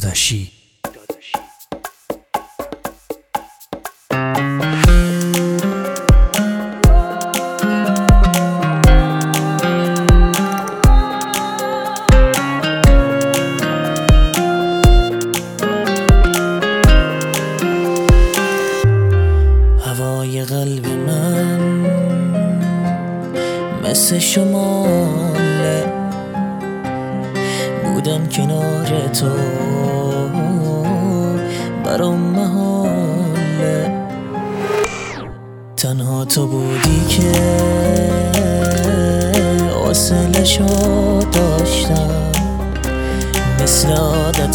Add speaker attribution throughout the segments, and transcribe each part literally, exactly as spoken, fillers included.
Speaker 1: داداشی.
Speaker 2: هوای قلب من مثل شماله، بودن کنار تو برام محاله. تنها تو بودی که حوصله‌شو داشتم، مثل عادت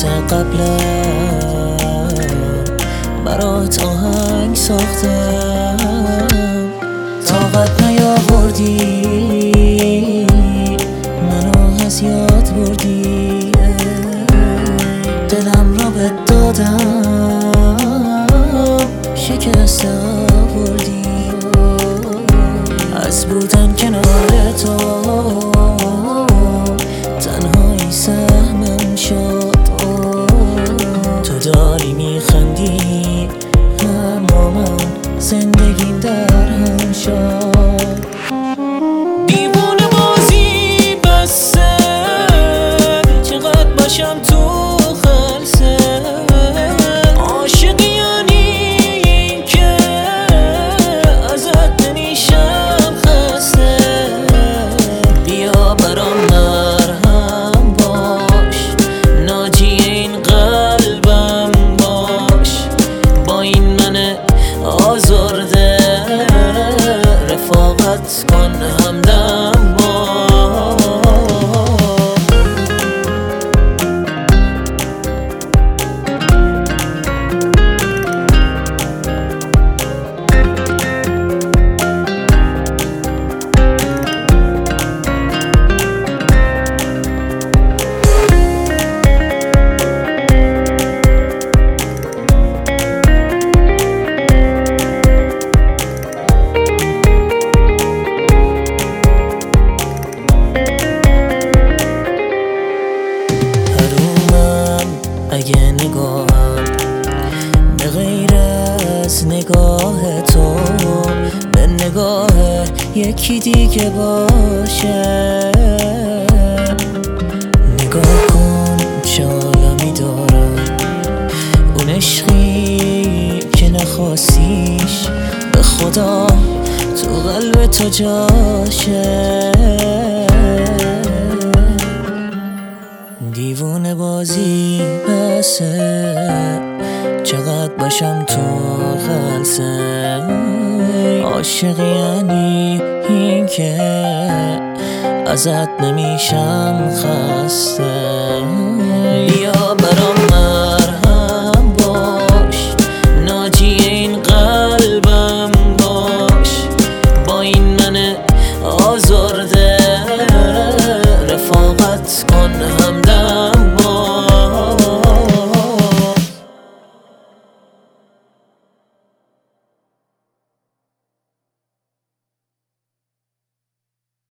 Speaker 2: قبلم برات آهنگ ساختم. طاقت نیاوردی منو از یاد بردی، دلم را بهت دادم شکست آوردی. از بودن کنار تو تنهایی سهمم شد. تو داری میخندی اما من زندگیم در هم شد. دیوونه بازی بسه، چقدر باشم تو خلصه. عاشقی یعنی این که ازت نمیشم خسته. بیا برام نرهم باش، ناجی این قلبم باش. با این من آزرده رفاقت کن همدم باش. اگه نگاهم به غیر از نگاه تو به نگاه یکی دیگه باشه، نگاه کن چه عالمی دارم. اون عشقی که نخواستیش به خدا تو قلب تو جاشه. دیوونه بازی بسه، چقدر باشم تو خلصه. عاشق یعنی این که ازت نمیشم خسته.